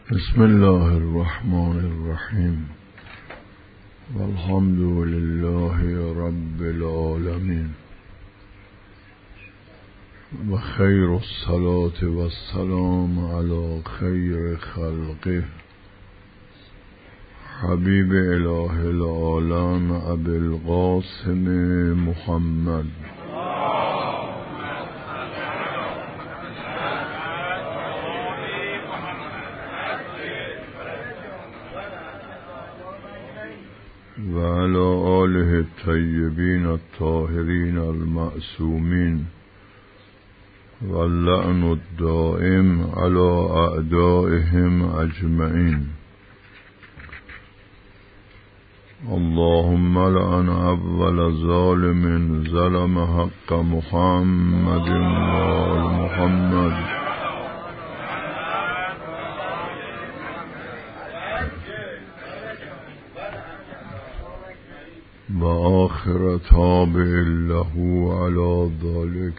بسم الله الرحمن الرحیم والحمد لله رب العالمین و خیر الصلاة والسلام علی خیر خلقه حبیب اله العالم ابی القاسم محمد و علی آله الطیبین الطاهرین المعصومین و اللعن الدائم علی اعدائهم اجمعین. اللهم لعن اول ظالم ظلم حق محمد و محمد و آخر تابع له على ذلك.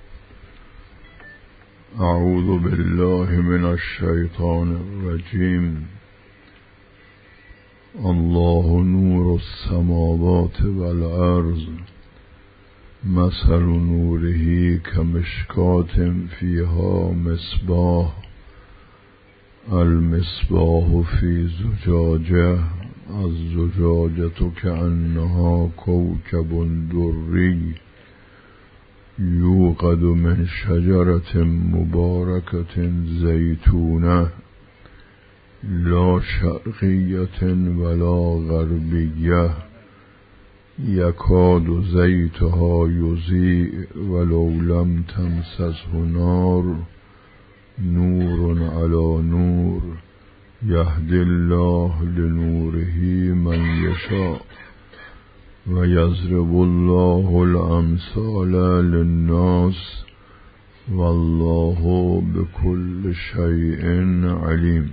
اعوذ بالله من الشیطان الرجیم. الله نور السماوات والارض مثل نوره كمشكاة فيها مصباح المصباح في زجاجة الزجاجة كأنها كوكب دري يوقد من شجرة مباركة زيتونة لا شرقية ولا غربية يكاد زيتها يضيء ولو لم تمسسه نار نور على نور يهدي الله لنوره من يشاء ويضرب الله الأمثال للناس والله بكل شيء عليم.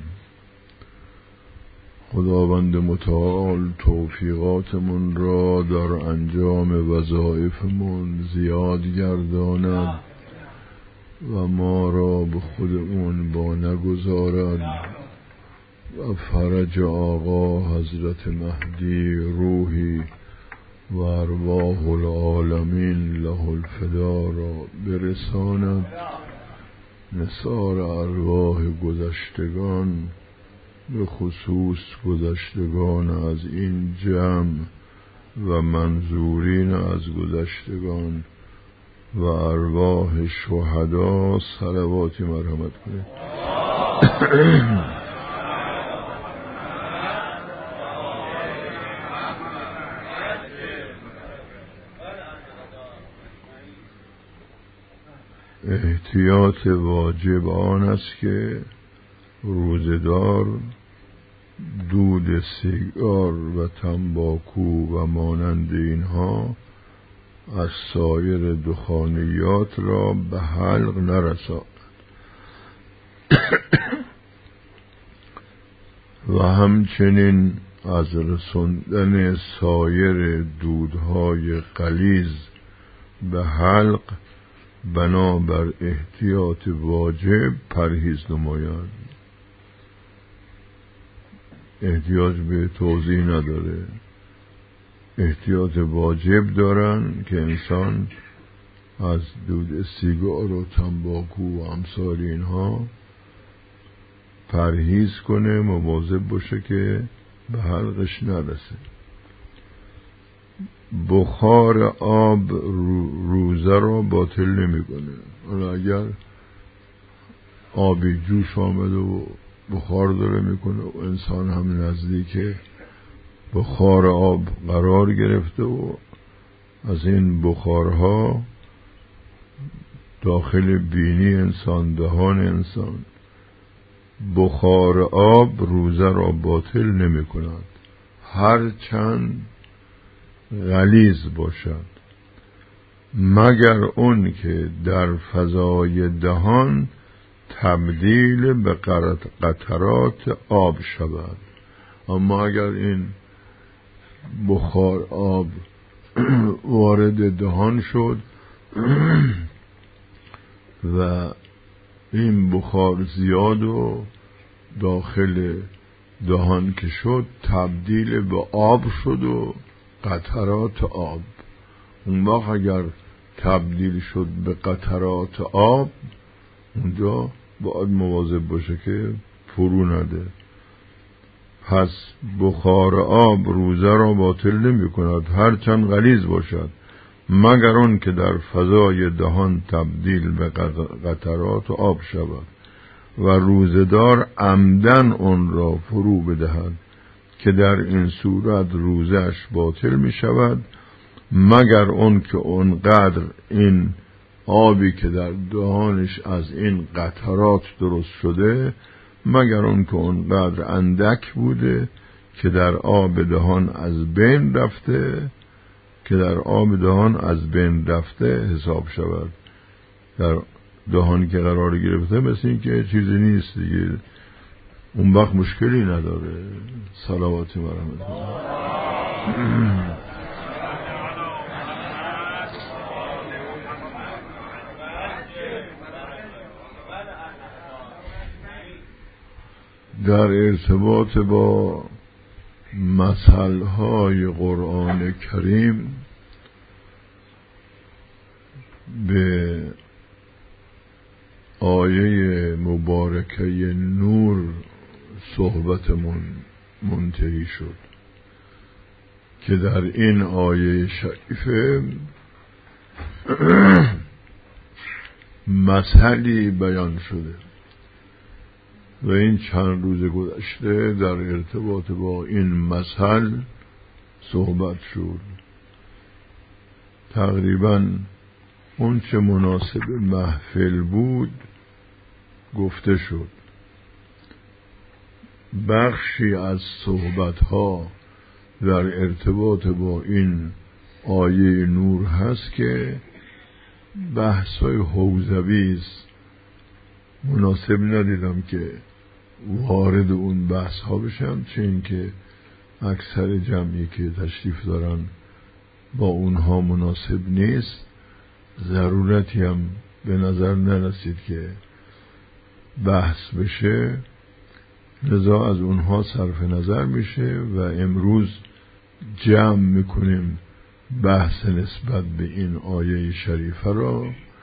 خداوند متعال توفیقاتمون را در انجام وظایفمون زیاد گرداند و ما را به خودمون با نگذارد و فرج آقا حضرت مهدی روحی و ارواح العالمین له الفدا را برساند. نثار ارواح گذشتگان به خصوص گذشتگان از این جمع و منظورین از گذشتگان و ارواح شهدا صلواتی مرحمت کنید. احتیاط واجب آن است که روزدار دود سیگار و تنباکو و مانند اینها از سایر دخانیات را به حلق نرساند و همچنین از رساندن سایر دودهای غلیظ به حلق بنابر احتیاط واجب پرهیز نمایند. احتیاج به توضیح نداره، احتیاط واجب دارن که انسان از دود سیگار و تنباکو و امثال اینها پرهیز کنه، مواظب باشه که به حلقش نرسه. بخار آب روزه را باطل نمی کنه. حالا اگر آبی جوش آمده و بخار داره میکنه و انسان هم نزدیک بخار آب قرار گرفته و از این بخارها داخل بینی انسان، دهان انسان، بخار آب روزه را باطل نمی کند هر چند غلیظ باشد، مگر اون که در فضای دهان تبدیل به قطرات آب شود. اما اگر این بخار آب وارد دهان شد و این بخار زیاد و داخل دهان که شد تبدیل به آب شد و قطرات آب. اون وقت اگر تبدیل شد به قطرات آب اونجا باید مواظب باشه که فرو نده. پس بخار آب روزه را باطل نمی کند هرچند غلیظ باشد، مگر اون که در فضای دهان تبدیل به قطرات آب شود و روزه‌دار عمدن اون را فرو بدهد که در این صورت روزه‌اش باطل می شود، مگر اون که اونقدر این آبی که در دهانش از این قطرات درست شده، مگر اون که اونقدر اندک بوده که در آب دهان از بین رفته حساب شود. در دهان که قرار گرفته مثل این که چیزی نیست دیگه، اون وقت مشکلی نداره. صلوات و رحمت در ارتباط با مثلهای قرآن کریم به آیه مبارکه نور صحبتمون منتهی شد که در این آیه شریفه مثلی بیان شده و این چند روز گذشته در ارتباط با این مثل صحبت شد. تقریباً اون چه مناسب محفل بود گفته شد. بخشی از صحبت‌ها در ارتباط با این آیه نور هست که بحث‌های حوزوی است، مناسب ندیدم که وارد اون بحث‌ها بشم، چه این که اکثر جمعی که تشریف دارن با اونها مناسب نیست، ضرورتی هم به نظر نرسید که بحث بشه، لذا از اونها صرف نظر میشه و امروز جمع میکنیم بحث نسبت به این آیه شریفه را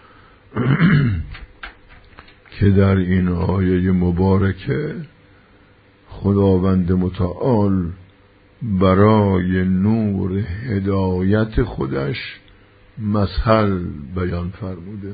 که در این آیه مبارکه خداوند متعال برای نور هدایت خودش مثل بیان فرموده.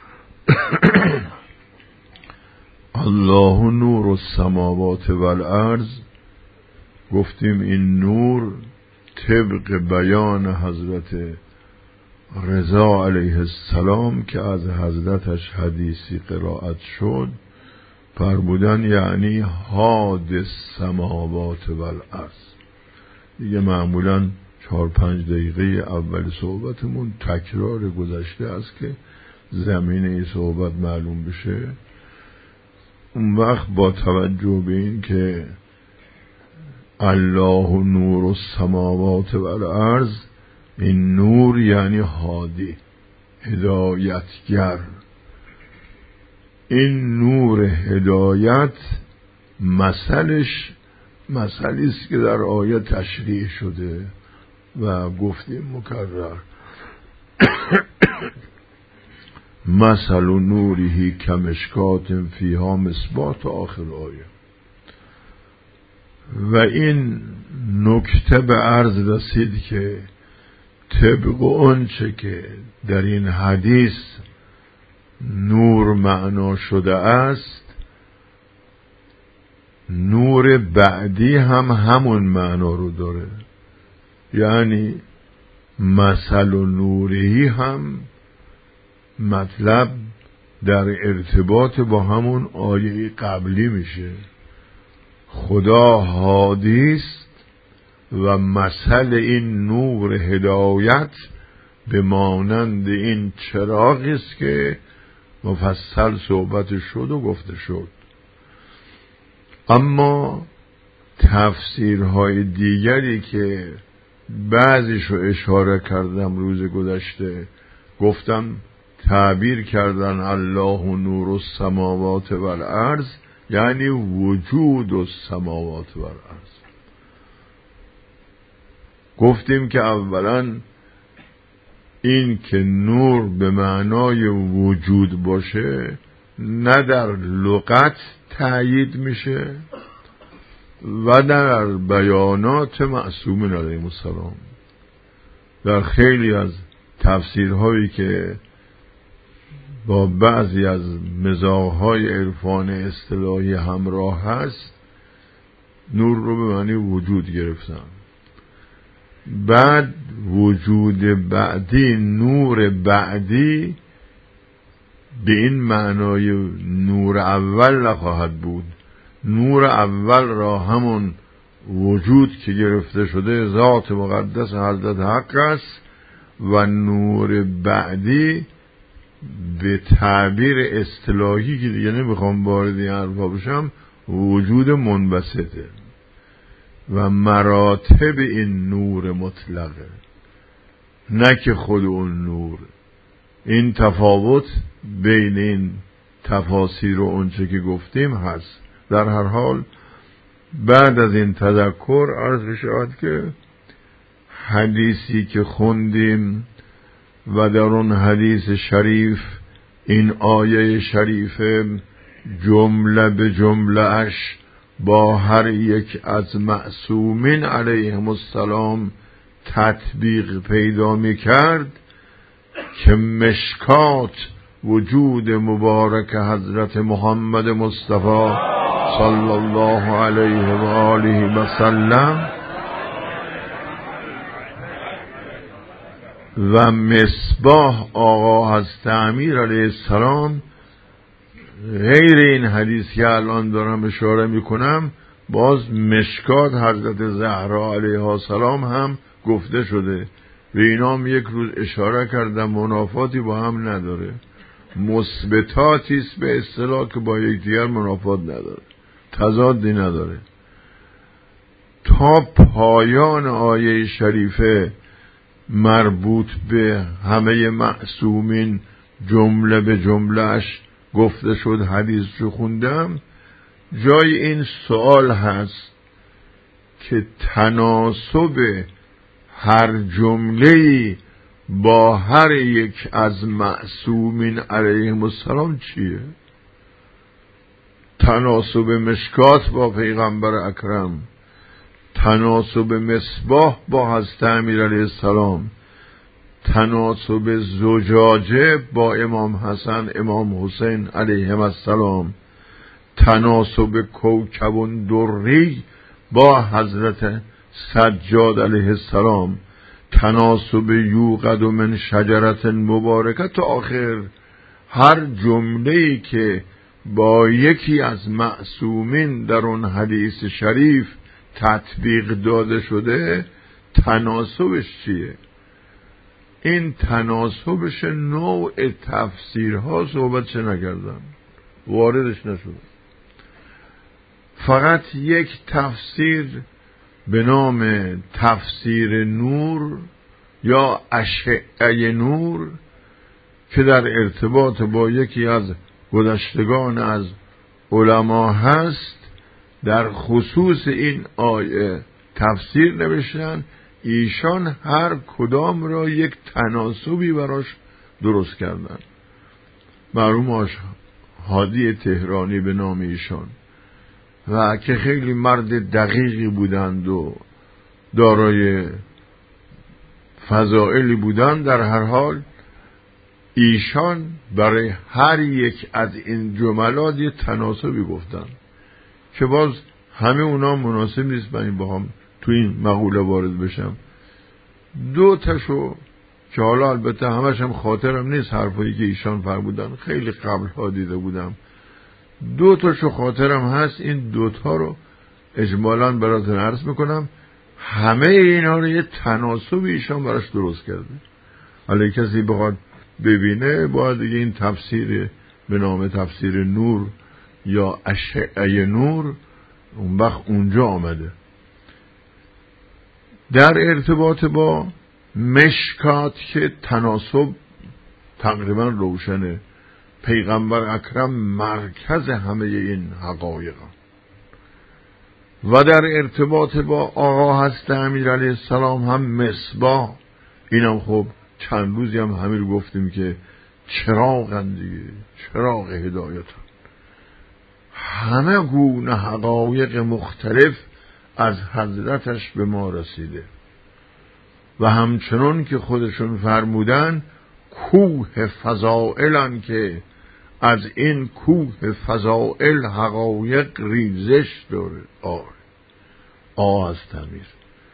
الله نور السماوات والارض. گفتیم این نور طبق بیان حضرت رضا علیه السلام که از حضرتش حدیثی قرائت شد فرمودن یعنی حاد السماوات والارض. دیگه معمولاً 4-5 دقیقه اول صحبتمون تکرار گذشته است که زمینه صحبت معلوم بشه. اون وقت با توجه به این که الله نور السماوات والارض، این نور یعنی هادی، هدایتگر. این نور هدایت مثلش مثلی است که در آیه تشریح شده و گفتیم مکرر مثل نوره کمشکات فیها مصباح تا آخر آیه. و این نکته به عرض رسید که طبق اونچه که در این حدیث نور معنا شده است، نور بعدی هم همون معنا رو داره، یعنی مثل نوری هم مطلب در ارتباط با همون آیه قبلی میشه. خدا هادی است و مثل این نور هدایت به مانند این چراغی است که مفصل صحبت شد و گفته شد. اما تفسیرهای دیگری که بعضیشو اشاره کردم روز گذشته، گفتم تعبیر کردن الله نور السماوات والارض یعنی وجود السماوات و الارض. گفتیم که اولا این که نور به معنای وجود باشه نه در لغت تأیید میشه و در بیانات معصومین علیهم السلام. در خیلی از تفسیرهایی که با بعضی از مزاح‌های عرفان اصطلاحی همراه هست نور رو به معنی وجود گرفتن. بعد وجود بعدی، نور بعدی به این معنای نور اول نخواهد بود. نور اول را همون وجود که گرفته شده ذات مقدس حضرت حق است و نور بعدی به تعبیر اصطلاحی که دیگه نمیخوام وارد این حرفا بشم وجود منبسطه و مراتب این نور مطلقه، نه که خود اون نور. این تفاوت بین این تفاسیر و اونچه که گفتیم هست. در هر حال بعد از این تذکر عرض بشود که حدیثی که خوندیم و در اون حدیث شریف این آیه شریفه جمله به جمله اش با هر یک از معصومین علیهم السلام تطبیق پیدا می کرد که مشکات وجود مبارک حضرت محمد مصطفی صلی الله علیه و آله و سلم و مصباح آقا حضرت امیر علیه السلام، غیر این حدیث که الان دارم اشاره میکنم باز مشکات حضرت زهرا علیها السلام هم گفته شده و اینام یک روز اشاره کردم منافاتی با هم نداره، مثبتاتی است به اصطلاح که با یکدیگر منافات نداره، تضادی نداره. تا پایان آیه شریفه مربوط به همه معصومین جمله به جملهش گفته شد، حدیث رو خوندم. جای این سوال هست که تناسب هر جمله‌ای با هر یک از معصومین علیهم السلام چیه؟ تناسب مشکات با پیغمبر اکرم، تناسب مصباح با حضرت امیر علیه السلام، تناسب زجاجه با امام حسن امام حسین علیهم السلام، تناسب کوکب دری با حضرت سجاد علیه السلام، تناسب یوقد من شجرت مبارکه تا آخر. هر جمله‌ای که با یکی از معصومین در اون حدیث شریف تطبیق داده شده تناسبش چیه؟ این تناسبش نوع تفسیرها صحبتش نکردم، واردش نشد. فقط یک تفسیر به نام تفسیر نور یا اشعه نور که در ارتباط با یکی از گذشتگان از علما هست در خصوص این آیه تفسیر نوشتن. ایشان هر کدام را یک تناسبی براش درست کردن. مرحوم هادی تهرانی به نام ایشان و که خیلی مرد دقیقی بودند و دارای فضائلی بودند، در هر حال ایشان برای هر یک از این جملات یه تناسبی گفتن که باز همه اونا مناسب نیست من با هم تو این مقوله وارد بشم. دو تاشو که حالا البته همش هم خاطرم نیست حرفایی که ایشان فرمودن، خیلی قبل ها دیده بودم، دو تاشو خاطرم هست. این دوتا رو اجمالاً براتون عرض میکنم. همه اینا رو یه تناسب ایشان براش درست کرده. حالا کسی بخواد ببینه باید دیگه این تفسیر به نام تفسیر نور یا اشعه نور اون وقت اونجا آمده. در ارتباط با مشکات که تناسب تقریبا روشنه، پیغمبر اکرم مرکز همه این حقایق و در ارتباط با آقا حضرت امیر علیه السلام هم مصباح. اینم خب چند روزی هم همین گفتیم که چراغن دیگه، چراغ هدایت. همه گونه حقایق مختلف از حضرتش به ما رسیده و همچنان که خودشون فرمودن کوه فضائلن که از این کوه فضائل حقایق ریزش داره. آقا از تمیر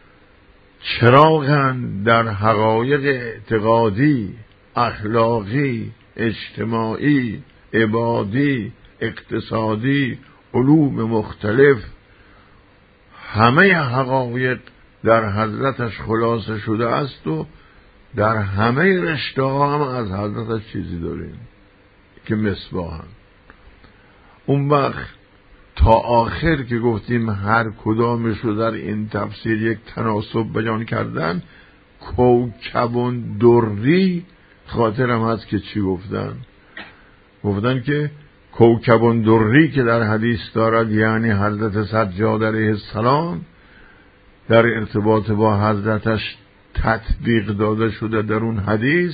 چراغن در حقایق اعتقادی، اخلاقی، اجتماعی، عبادی، اقتصادی، علوم مختلف. همه حقایق در حضرتش خلاصه شده است و در همه رشته ها هم از حضرتش چیزی داریم که مصباحن. اون وقت تا آخر که گفتیم هر کدامش رو در این تفسیر یک تناسب بیان کردن، کوکبون دری خاطرم هست که چی گفتن که کوکبون دری که در حدیث دارد، یعنی حضرت سجاد علیه السلام در ارتباط با حضرتش تطبیق داده شده در اون حدیث،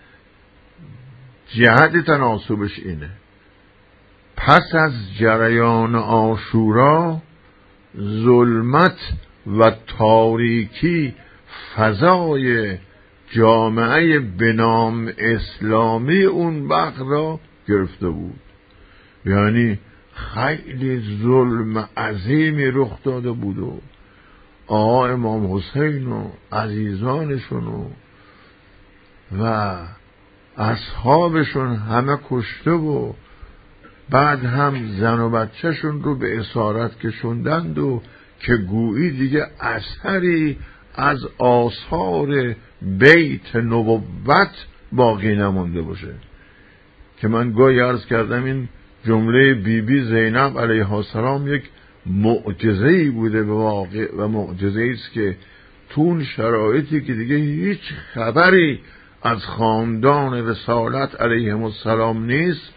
جهت تناسبش اینه: پس از جریان عاشورا ظلمت و تاریکی فضای جامعه به نام اسلامی اون وقت را گرفته بود. یعنی خیلی ظلم عظیمی رخ داده بود و آقا امام حسین و عزیزانشون و اصحابشون همه کشته و بعد هم زن و بچهشون رو به اسارت کشوندند و که گویی دیگه اثری از آثار بیت نبوت باقی نمونده باشه. که من گاهی عرض کردم این جمله بیبی زینب علیها السلام یک معجزه‌ای بوده به واقع و معجزه‌ای است که تو اون شرایطی که دیگه هیچ خبری از خاندان رسالت علیهم السلام نیست،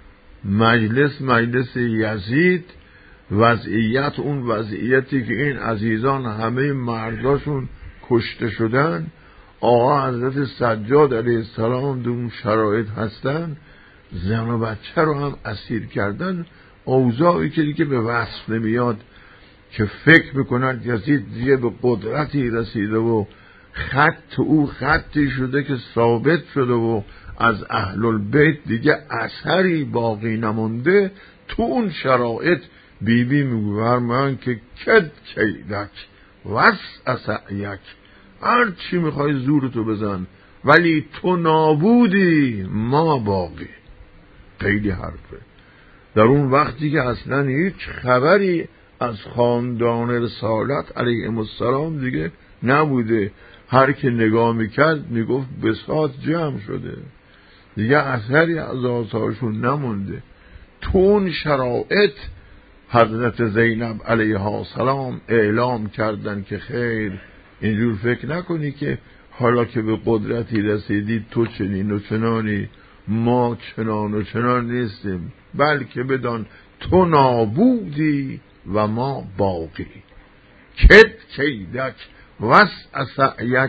مجلس یزید، وضعیت اون وضعیتی که این عزیزان همه مرداشون کشته شدن، آقا حضرت سجاد علیه السلام در اون شرایط هستن، زن و بچه رو هم اسیر کردن. اوضاعی که دیگه به وصف نمیاد که فکر میکنن یزید دیگه به قدرتی رسیده و خط او خطی شده که ثابت شده و از اهل البیت دیگه اثری باقی نمونده. تو اون شرایط بیبی میگوید که کد کیدک وس اسعیک، هر چی میخوای زورتو بزن ولی تو نابودی ما باقی. خیلی حرفه در اون وقتی که اصلا هیچ خبری از خاندان رسالت علیهم السلام دیگه نبوده. هر که نگاه میکرد میگفت بساط جمع شده، دیگه اثری از آثارشون نمونده. تو اون شرایط حضرت زینب علیها السلام اعلام کردن که خیر، اینجور فکر نکنی که حالا که به قدرتی رسیدی تو چنین و چنانی، ما چنان و چنان نیستیم، بلکه بدان تو نابودی و ما باقی. کد کیدک وس اسعیک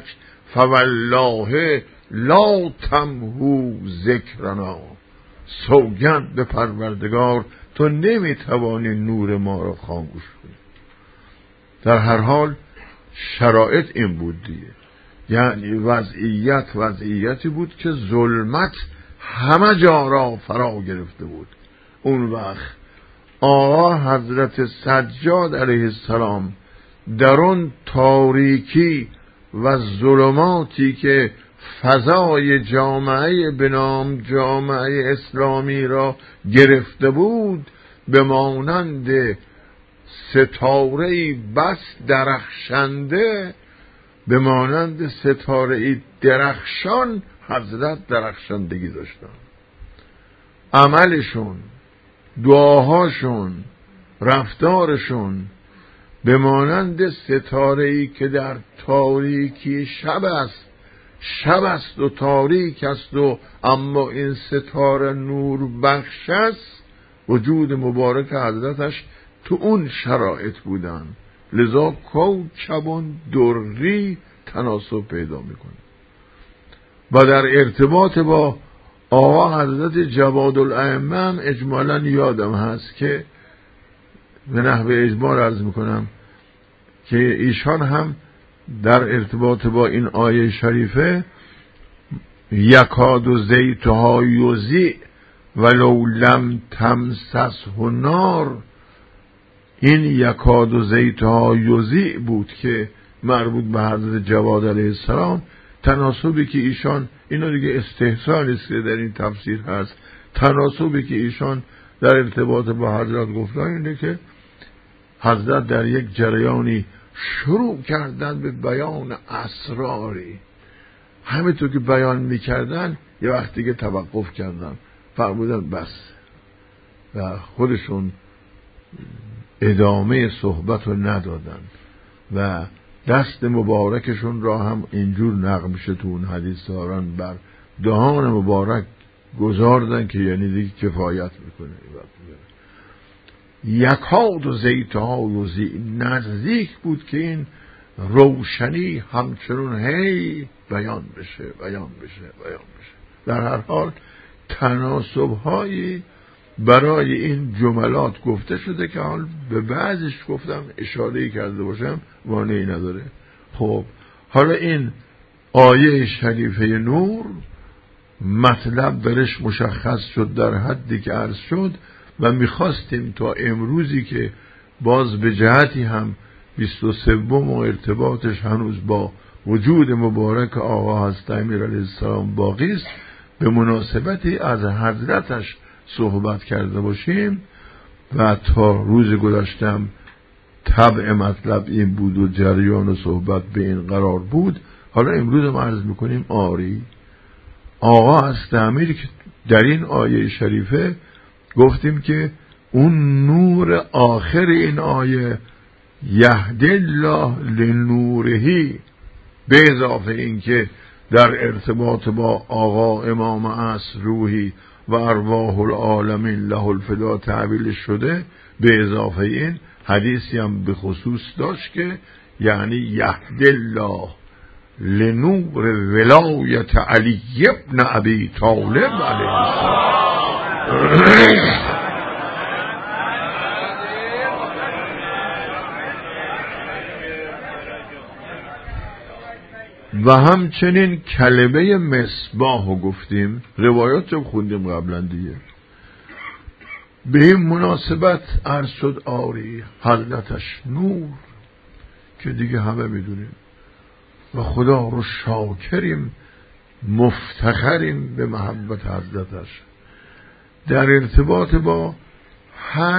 فوالله لا تمحو ذکرنا، سوگند به پروردگار تو نمیتوانی نور ما را خاموش کنی. در هر حال شرایط این بود دیگه، یعنی وضعیتی بود که ظلمت همه جا را فرا گرفته بود. اون وقت آقا حضرت سجاد علیه السلام در اون تاریکی و ظلماتی که فضای جامعه به نام جامعه اسلامی را گرفته بود، به مانند ستاره‌ای بس درخشنده، به مانند ستاره‌ای درخشان حضرت درخشندگی داشتن. عملشون، دعاهاشون، رفتارشون به مانند ستاره‌ای که در تاریکی شب است شب است و تاریک است و اما این ستاره نور بخش است. وجود مبارک حضرتش تو اون شرایط بودن، لذا کوکبون دری تناسب پیدا میکنه. و در ارتباط با آقا حضرت جوادالائمه هم اجمالا یادم هست که به نحو اجمال عرض میکنم که ایشان هم در ارتباط با این آیه شریفه یکاد و زیتها یوزی ولو لم تمسسه نار، این یکاد و زیتها یوزی بود که مربوط به حضرت جواد علیه السلام. تناسبی که ایشان، اینو دیگه استحسان است که در این تفسیر هست، تناسبی که ایشان در ارتباط با حضرت گفتن اینه که حضرت در یک جریانی شروع کردن به بیان اسراری، همینطور که بیان میکردن یه وقت دیگه توقف کردن، فرمودن بس، و خودشون ادامه صحبت رو ندادن و دست مبارکشون را هم اینجور نقل میشه تو اون حدیث دارن بر دهان مبارک گذاردن که یعنی دیگه کفایت میکنه. یکاد و زیتها یوزی، نزدیک بود که این روشنی همچنون هی بیان بشه. در هر حال تناسب‌هایی برای این جملات گفته شده که حال به بعضش گفتم اشاره‌ای کرده باشم مانعی نداره. خب حالا این آیه شریفه نور مطلب درش مشخص شد در حدی که عرض شد و میخواستیم تا امروزی که باز به جهتی هم 23 و ارتباطش هنوز با وجود مبارک آقا حضرت امیر علیه السلام باقی است، به مناسبتی از حضرتش صحبت کرده باشیم و تا روز گذشتم طبع مطلب این بود و جریان و صحبت به این قرار بود. حالا امروز هم عرض میکنیم آری آقا حضرت امیر که در این آیه شریفه گفتیم که اون نور آخر این آیه یهدی الله لنورهی، به اضافه این که در ارتباط با آقا امام عصر روحی و ارواح العالمین له الفدا تعبیل شده، به اضافه این حدیثی هم به خصوص داشت که یعنی یهدی الله لنور ولایت علی ابن ابی طالب علیه السلام. و همچنین کلمه مصباح گفتیم، روایات رو خوندیم قبلا دیگه. به این مناسبت عرض شد آری حضرتش نور که دیگه همه میدونیم و خدا رو شاکریم، مفتخریم به محبت حضرتش. در ارتباط با هر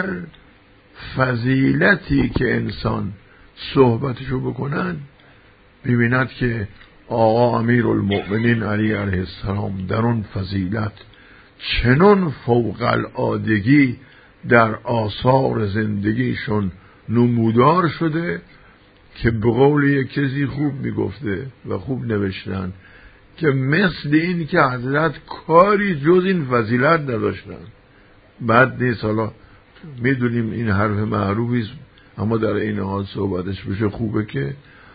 فضیلتی که انسان صحبتشو بکنن ببیند که آقا امیرالمؤمنین علی علیه السلام در اون فضیلت چنان فوق العادگی در آثار زندگیشون نمودار شده که به قول یک کسی خوب میگفته و خوب نوشتن که مثل این که حضرت کاری جز این فضیلت نداشتن. بعد نیست، حالا میدونیم این حرف معروفیست اما در این حال صحبتش بشه خوبه که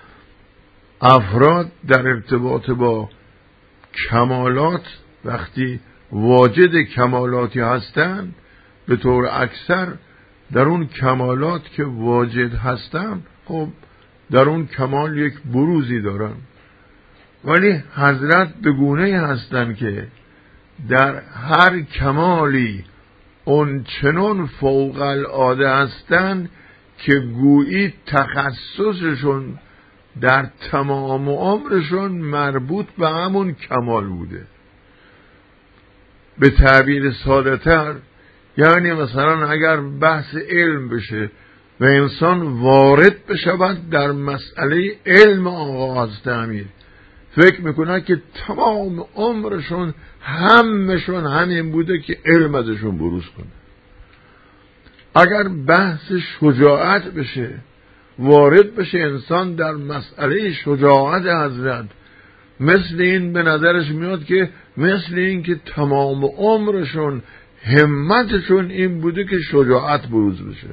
افراد در ارتباط با کمالات وقتی واجد کمالاتی هستند، به طور اکثر در اون کمالات که واجد هستند خب در اون کمال یک بروزی دارن، ولی حضرت به گونه هستند که در هر کمالی اون چنان فوق العاده هستند که گویی تخصصشون در تمام عمرشون مربوط به همون کمال بوده. به تعبیر ساده تر یعنی مثلا اگر بحث علم بشه و انسان وارد بشود در مسئله علم آقا حضرت امیر، فکر میکنه که تمام عمرشون همشون همین بوده که علم ازشون بروز کنه. اگر بحث شجاعت بشه، وارد بشه انسان در مسئله شجاعت حضرت مثل این به نظرش میاد که مثل این که تمام عمرشون همتشون این بوده که شجاعت بروز بشه.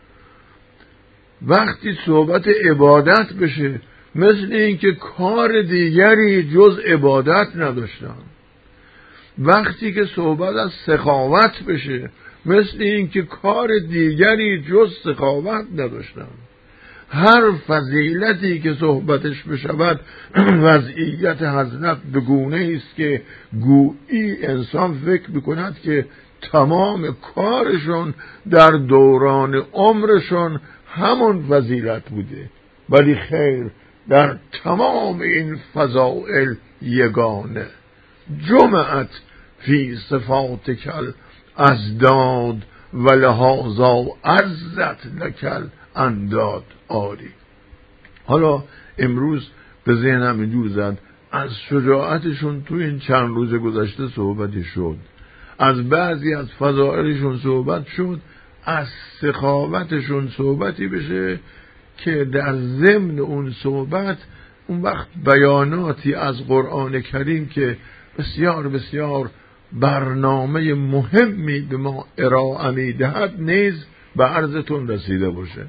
وقتی صحبت عبادت بشه مثل این که کار دیگری جز عبادت نداشتن. وقتی که صحبت از سخاوت بشه مثل این که کار دیگری جز سخاوت نداشتن. هر فضیلتی که صحبتش بشود وضعیت حضرت به گونه است که گویی انسان فکر میکند که تمام کارشون در دوران عمرشون همون فضیلت بوده، ولی خیر، در تمام این فضائل یگانه جمعت فی صفات کل ازداد و لحاظا عزت لکل انداد آری. حالا امروز به ذهنم اینجور زد از شجاعتشون تو این چند روز گذشته صحبتی شد، از بعضی از فضائلشون صحبت شد، از سخاوتشون صحبتی بشه که در ضمن اون صحبت اون وقت بیاناتی از قرآن کریم که بسیار بسیار برنامه مهمی به ما ارائه می‌دهد نیز به عرضتون رسیده باشه.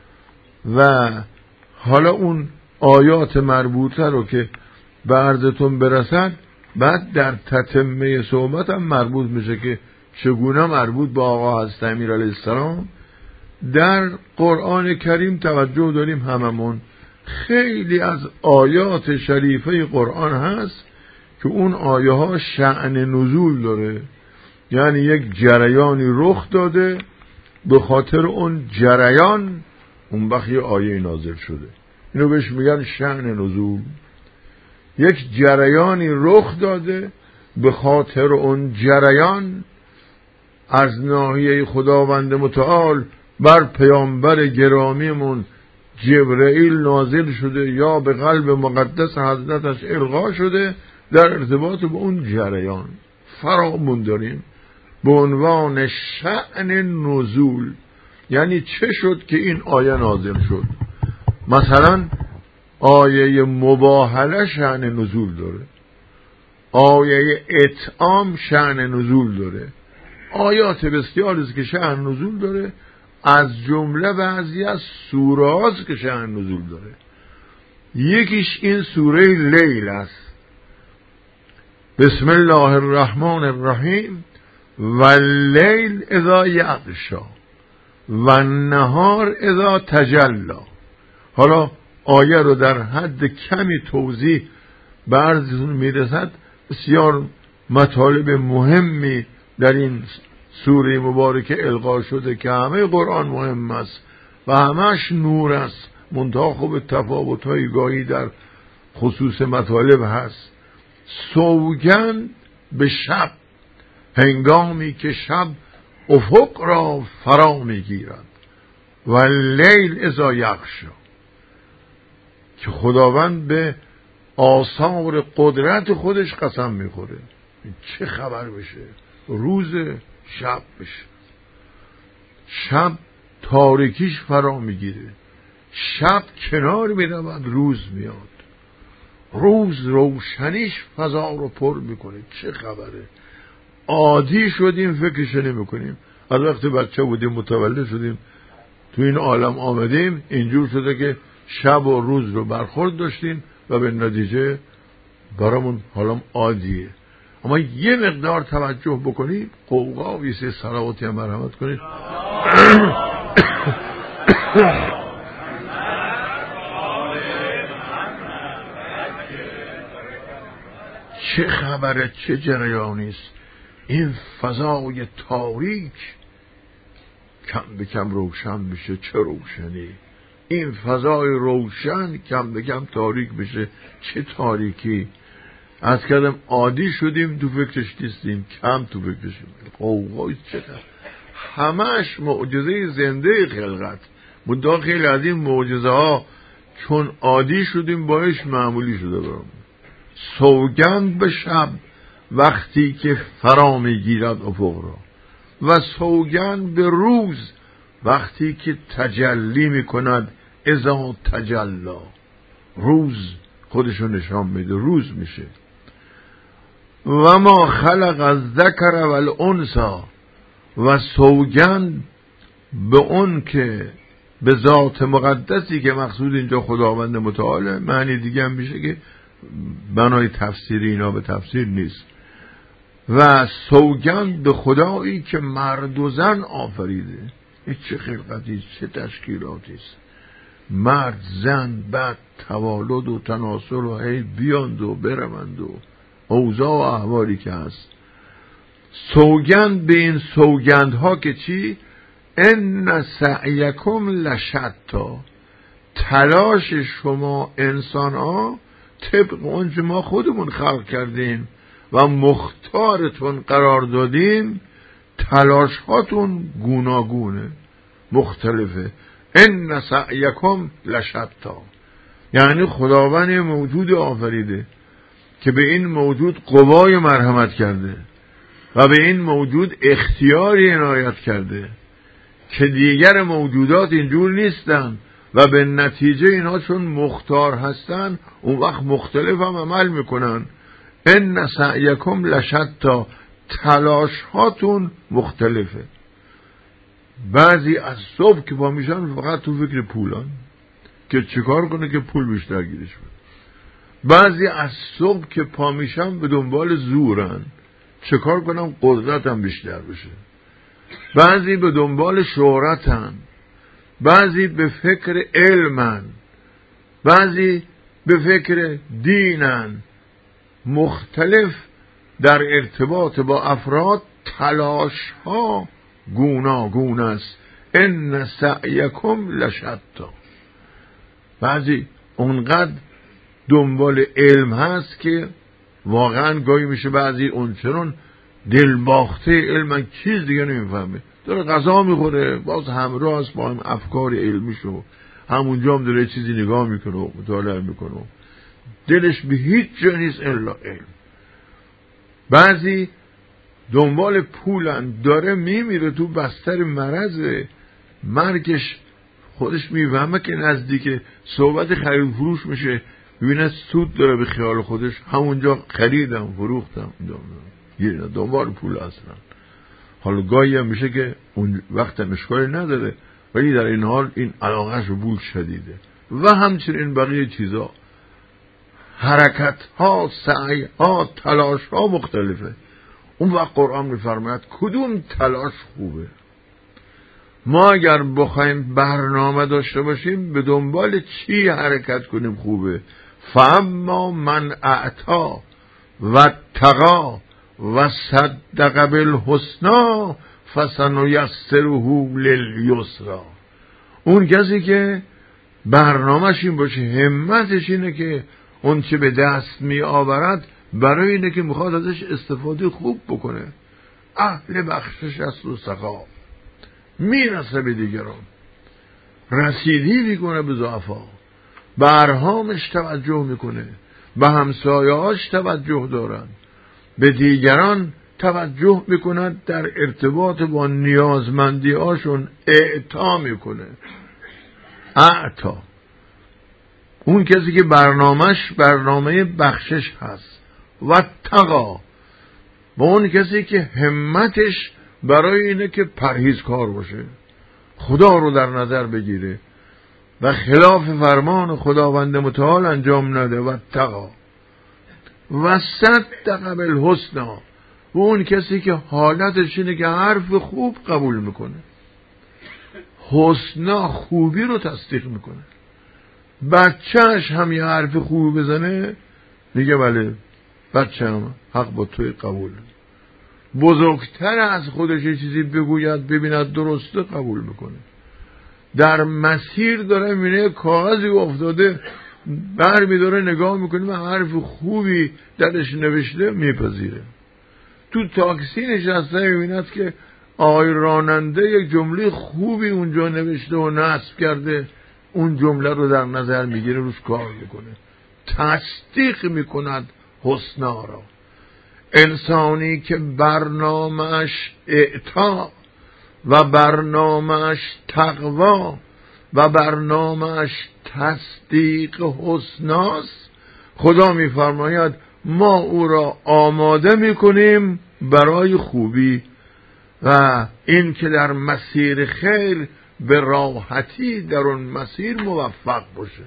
و حالا اون آیات مربوطه رو که به عرضتون برسد بعد در تتمه صحبت هم مربوط میشه که چگونه مربوط به آقا حضرت امیر علیه السلام. در قرآن کریم توجه داریم هممون، خیلی از آیات شریفه قرآن هست که اون آیه ها شأن نزول داره، یعنی یک جریانی رخ داده، به خاطر اون جریان اون وقت یه آیه نازل شده. اینو بهش میگن شأن نزول. یک جریانی رخ داده، به خاطر اون جریان از ناحیه خداوند متعال بر پیامبر گرامیمون جبرئیل نازل شده یا به قلب مقدس حضرتش القا شده در ارتباط به اون جریان. فرامون داریم به عنوان شأن نزول، یعنی چه شد که این آیه نازل شد. مثلا آیه مباهله شأن نزول داره، آیه اطعام شأن نزول داره، آیات بسیاری است که شأن نزول داره، از جمله بعضی از سوره هاست که شأن نزول داره. یکیش این سوره لیل است، بسم الله الرحمن الرحیم و اللیل اذا یغشی و النهار اذا تجلی. حالا آیه رو در حد کمی توضیح به عرضتون میرسد. بسیار مطالب مهمی در این سوره مبارکه القا شده که همه قرآن مهم است و همش نور است، منتها خوب تفاوت‌های گاهی در خصوص مطالب هست. سوگند به شب، هنگامی که شب افق را فرا میگیرد، و لیل اذا یغشی، که خداوند به آثار قدرت خودش قسم میخوره. چه خبر بشه روز شب بشه، شب تاریکیش فرا میگیره، شب کنار میرود، روز میاد، روز روشنیش فضا رو پر میکنه. چه خبره؟ عادی شدیم فکرش نمیکنیم. از وقتی بچه بودیم متولد شدیم تو این عالم آمدیم اینجور شده که شب و روز رو برخورد داشتیم و به نتیجه برامون حالا عادیه. اما یه مقدار توجه بکنید، قوقا و یه سه صلواتی هم مرحمت کنید. چه خبره؟ چه جریانیست؟ این فضای تاریک کم به کم روشن بشه. چه روشنی؟ این فضای روشن کم به کم تاریک بشه. چه تاریکی؟ از کردم عادی شدیم تو فکرش نیستیم، کم تو فکرشیم. قوقای چقدر همش معجزه زنده خلقت. منتها خیلی از این معجزه ها چون عادی شدیم باش معمولی شده برامون. سوگند به شب وقتی که فرا میگیرد افق را، و سوگند به روز وقتی که تجلی میکند اذا تجلی. روز خودشو نشان میده، روز میشه. و ما خلق الذکر والانثی، و سوگند به اون که به ذات مقدسی که مقصود اینجا خداوند متعاله. معنی دیگه هم میشه که بنای تفسیری اینا به تفسیر نیست. و سوگند به خدایی که مرد و زن آفریده. چه خلقتی، چه تشکیلاتی است. مرد زن، بعد توالد و تناسل و هی بیاند و برمند و اوضاع و احوالی که هست. سوگند به این سوگندها که چی؟ ان سعیکم لشتا، تلاش شما انسان ها طبق اونچه ما خودمون خلق کردیم و مختارتون قرار دادیم، تلاش هاتون گوناگونه، مختلفه. ان سعیکم لشتا، یعنی خداوند موجود آفریده که به این موجود قوای مرحمت کرده و به این موجود اختیاری عنایت کرده که دیگر موجودات اینجور نیستن و به نتیجه اینا چون مختار هستن اون وقت مختلف هم عمل میکنن. ان سعیکم لشتا، تلاش هاتون مختلفه. بعضی از صبح که پا میشن فقط تو فکر پولان که چیکار کنه که پول بیشتر گیرش بده. بعضی از صبح که پا میشن به دنبال زورن، چیکار کنم قدرتم بیشتر بشه. بعضی به دنبال شهرتن، بعضی به فکر علمن، بعضی به فکر دینن. مختلف در ارتباط با افراد تلاش ها گوناگون است. ان سعیکم لشتا. بعضی اونقدر دنبال علم هست که واقعا گاهی میشه بعضی اونچنان دلباخته علم چیز دیگه نمیفهمه، داره غذا میخوره باز همراه است با هم افکار علمیشو، همونجا هم داره چیزی نگاه میکنه و مطالعه میکنه، دلش به هیچ جا نیست الا علم. بعضی دنبال پولن، داره میمیره تو بستر مرض، مرگش خودش میفهمه که نزدیک، صحبت خرید فروش میشه، ببینه سود داره به خیال خودش، همونجا خریدم فروختم، دنبال پول اصلا. حالا گاهی هم میشه که اون وقت اشکالی نداره، ولی در این حال این علاقهش به پول شدیده. و همچنین بقیه چیزا، حرکت ها، سعی ها، تلاش ها مختلفه. اون وقت قرآن میفرماید کدوم تلاش خوبه. ما اگر بخوایم برنامه داشته باشیم به دنبال چی حرکت کنیم خوبه. فاما من اعطا و اتقی و صدق بالحسنی فسنیسره للیسری. اون کسی که برنامه‌ش این باشه، همتش اینه که اون چه به دست می آورد برای اینه که میخواد ازش استفاده خوب بکنه، اهل بخشش است و سخا، میرسه به دیگران، رسیدی میکنه به ضعفا، به ارحامش توجه میکنه، به همسایه‌هاش توجه دارن، به دیگران توجه میکند، در ارتباط با نیازمندی هاشون اعطا میکنه. اعطا، اون کسی که برنامهش برنامه بخشش هست. و تقا، با اون کسی که همتش برای اینه که پرهیزکار باشه، خدا رو در نظر بگیره و خلاف فرمان خداوند متعال انجام نده. و تقا و صدق بالحسنی، و اون کسی که حالتش اینه که حرف خوب قبول میکنه، حسنا خوبی رو تصدیق میکنه. بچهش هم یه حرف خوب بزنه میگه بله بچه هم حق با توی قبول. بزرگتر از خودش چیزی بگوید ببیند درسته قبول میکنه. در مسیر داره میبینه کاغذی افتاده، بر میداره نگاه میکنه و حرف خوبی درش نوشته میپذیره. تو تاکسی نشسته میبیند که آقای راننده یک جمله خوبی اونجا نوشته و نصب کرده، اون جمله رو در نظر میگیره، روش کار میکنه، تصدیق میکند حسنا را. انسانی که برنامهش اعطا و برنامهش تقوا و برنامهش تصدیق حسناست، خدا میفرماید ما او را آماده میکنیم برای خوبی و این که در مسیر خیر به راحتی در اون مسیر موفق باشه.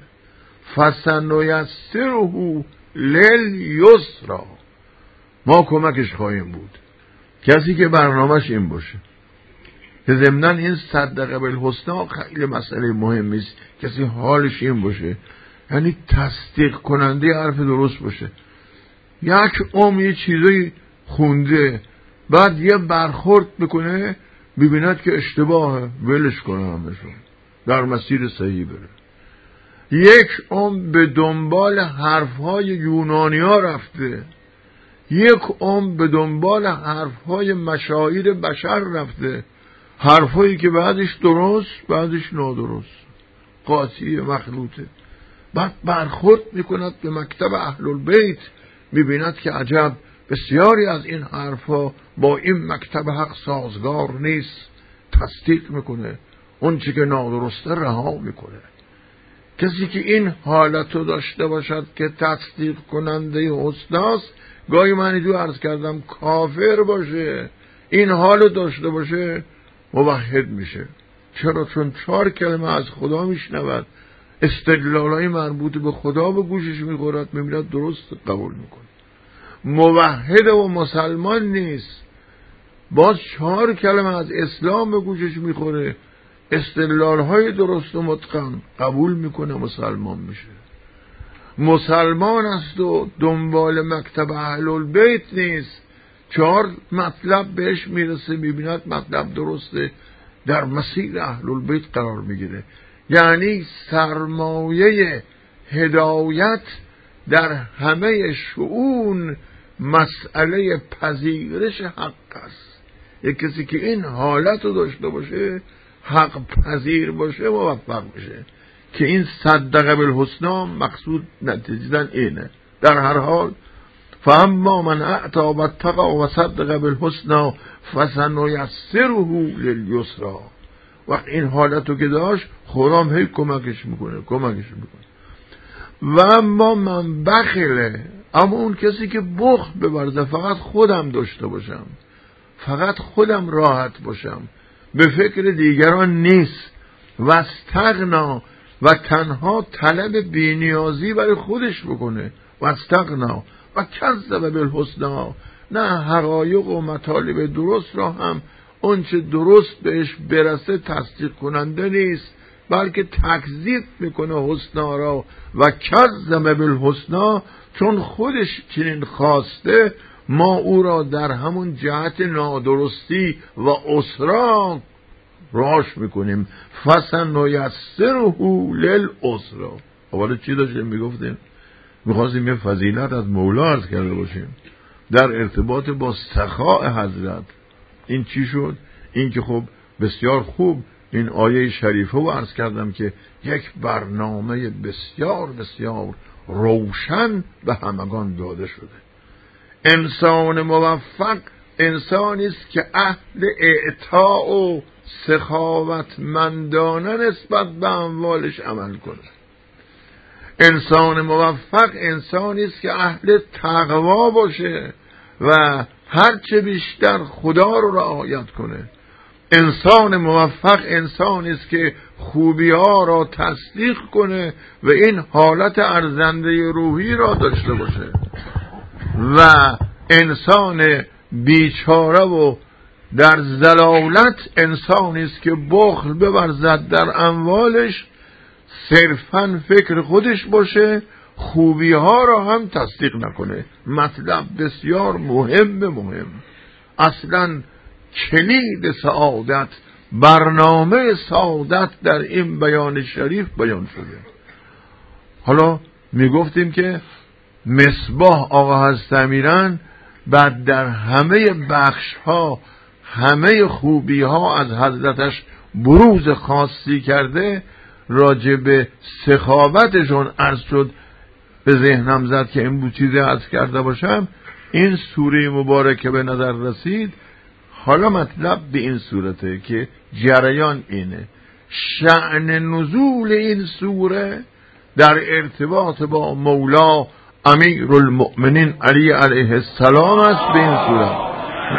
فسنیسره للیسری، ما کمکش خواهیم بود. کسی که برنامهش این باشه که ضمناً این صدقه بالحسنی خیلی مسئله مهمی است. کسی حالش این باشه، یعنی تصدیق کننده حرف درست باشه. یک یه چیزایی خونده، بعد یه برخورد بکنه ببیند که اشتباهه، ولش کنه همشون، در مسیر صحیح بره. یک به دنبال حرفهای یونانی ها رفته، یک به دنبال حرفهای مشاهیر بشر رفته، حرفایی که بعدش درست بعدش نادرست، قاطی مخلوطه. بعد برخورد میکند به مکتب اهل البیت، میبیند که عجب بسیاری از این حرفا با این مکتب حق سازگار نیست، تصدیق میکنه، اون چی که نادرسته رها میکنه. کسی که این حالتو داشته باشد که تصدیق کننده حسناست، گاهی من اینجور عرض کردم کافر باشه، این حالو داشته باشه موحد میشه. چرا؟ چون 4 کلمه از خدا میشنود، استدلالای مربوط به خدا به گوشش میخورد، میبیند درست قبول میکنه. موحد و مسلمان نیست، باز 4 کلمه از اسلام به گوشش میخوره، استدلالهای درست و متقن قبول میکنه، مسلمان میشه. مسلمان است و دنبال مکتب اهل البیت نیست، 4 مطلب بهش میرسه، میبیند مطلب درسته، در مسیر اهل البیت قرار میگیره. یعنی سرمایه هدایت در همه شؤون مسئله پذیرش حق است. یک کسی که این حالت رو داشته باشه، حق پذیر باشه، موفق میشه. که این صدقه بالحسنی مقصود نتیجتاً اینه. در هر حال فاما من اعطی واتقی و صدق بالحسنی فسنیسره للیسری، وقت این حالتو که داشت خودم هی کمکش میکنه. و اما من بخله، اما اون کسی که بخل ببرزه، فقط خودم داشته باشم، فقط خودم راحت باشم، به فکر دیگران نیست، و استغنا، و تنها طلب بی‌نیازی برای خودش بکنه، و استغنا و کذب بالحسنی، نه حقایق و مطالب درست را هم اون چه درست بهش برسه تصدیق کننده نیست، بلکه تکذیب میکنه حسنا را. و کذب بالحسنی، چون خودش چنین خواسته، ما او را در همون جهت نادرستی و اسرا راش میکنیم. فسنیسره للعسری. اولا چی داشتیم میگفتیم؟ میخواستیم یه فضیلت از مولا عرض کرده باشیم در ارتباط با سخاء حضرت. این چی شد؟ این که خب بسیار خوب این آیه شریفه رو عرض کردم که یک برنامه بسیار بسیار روشن به همگان داده شده. انسان موفق انسانی است که اهل اعطاء و سخاوتمندانه نسبت به اموالش عمل کنه. انسان موفق انسانی است که اهل تقوا باشه و هرچه بیشتر خدا رو رعایت کنه. انسان موفق انسانی است که خوبی‌ها را تصدیق کنه و این حالت ارزنده روحی را داشته باشه. و انسان بیچاره و در ضلالت انسانی است که بخل بورزد در اموالش، صرفاً فکر خودش باشه، خوبی ها را هم تصدیق نکنه. مطلب بسیار مهم. اصلاً کلید سعادت، برنامه سعادت در این بیان شریف بیان شده. حالا میگفتیم که مصباح آقا حضرت امیران بعد در همه بخش ها همه خوبی ها از حضرتش بروز خاصی کرده. راجع به سخاوتشون عرض شد، به ذهنم زد که این بود چیزی عرض کرده باشم. این سوره مبارکه به نظر رسید. حالا مطلب به این صورته که جریان اینه، شأن نزول این سوره در ارتباط با مولا امیرالمؤمنین علی علیه السلام است به این صورت.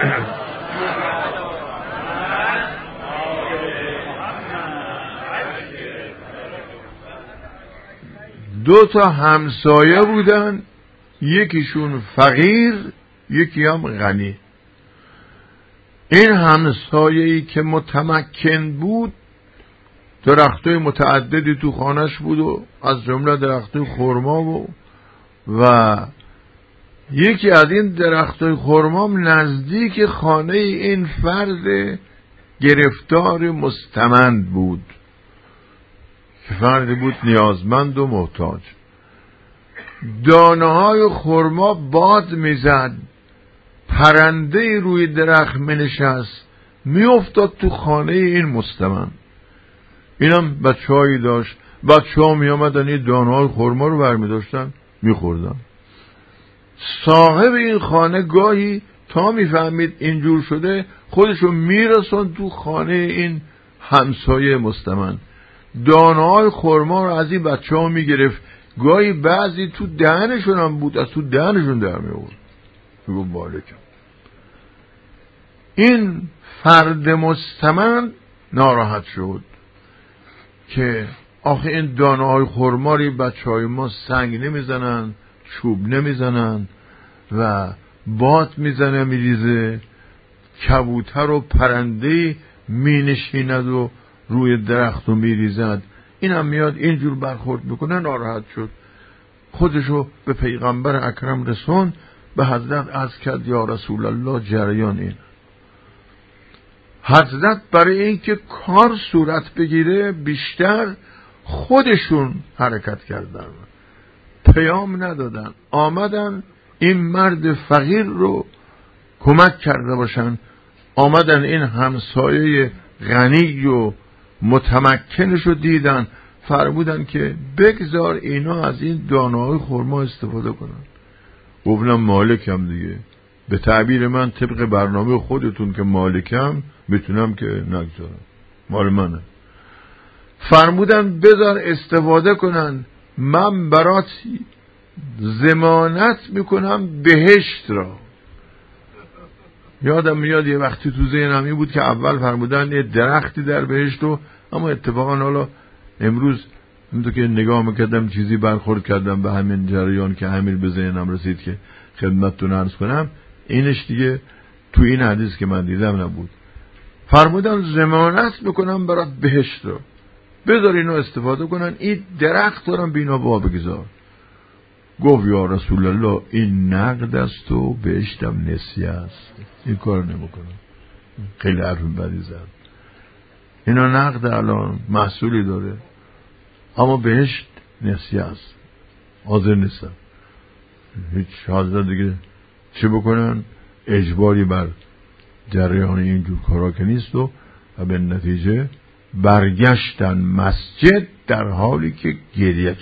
دو تا همسایه بودن، یکیشون فقیر یکی هم غنی. این همسایه‌ای که متمکن بود درختای متعددی تو خانش بود و از جمله درختای خرما و یکی از این درختای خرما نزدیک خانه این فرد گرفتار مستمند بود که فردی بود نیازمند و محتاج. دانه های خرما باد میزد، پرنده روی درخت منشست میافتاد تو خانه این مستمند. اینم بچه‌هایی داشت، بچه‌ها میامدن این دانه های خرما رو برمیداشتن میخوردن. صاحب این خانه گاهی تا میفهمید اینجور شده خودشو میرسون تو خانه این همسایه مستمند. دانه های خرما رو از این بچه‌ها میگرفت، گاهی بعضی تو دهنشون هم بود، از تو دهنشون در میورد. بگو مالکم. این فرد مستمند ناراحت شد که آخه این دانه های خرماری بچه های ما سنگ نمیزنن، چوب نمیزنن و باد میزنه میریزه، کبوتر و پرنده مینشیند و روی درخت و میریزد، این هم میاد اینجور برخورد میکنه. ناراحت شد، خودشو به پیغمبر اکرم رسون، به حضرت عرض کرد یا رسول الله جریان این. حضرت برای اینکه کار صورت بگیره بیشتر خودشون حرکت کردن، پیام ندادن، آمدن این مرد فقیر رو کمک کرده باشن، آمدن این همسایه غنی و متمکنش رو دیدن، فرمودن که بگذار اینا از این دانه‌های خرما استفاده کنن. گفتم مالکم دیگه، به تعبیر من طبق برنامه خودتون که مالکم میتونم که نگذارم، مال منه. فرمودن بذار استفاده کنن، من برات ضمانت میکنم بهشت را. یادم میاد یه وقتی تو ذهنم این بود که اول فرمودن یه درختی در بهشت رو، اما اتفاقا حالا امروز همونطور که نگاه میکردم چیزی برخورد کردم به همین جریان که همین به ذهنم رسید که خدمتتون عرض کنم. اینش دیگه تو این حدیث که من دیدم نبود. فرمودن ضمانت میکنم برات بهشت رو، بذار اینو استفاده کنن، این درخت دارم بینا با بگذار. گفت یا رسول الله این نقد است و بهشتم نسیه است، این کار نمیکنم. خیلی حرف بدی زد. اینا نقد الان محصولی داره اما بهشت نسیه است، حاضر نیستم. هیچ حاضر دیگه چه بکنن؟ اجباری بر جریان اینجور کارا که نیست و به نتیجه برگشتن مسجد در حالی که گریه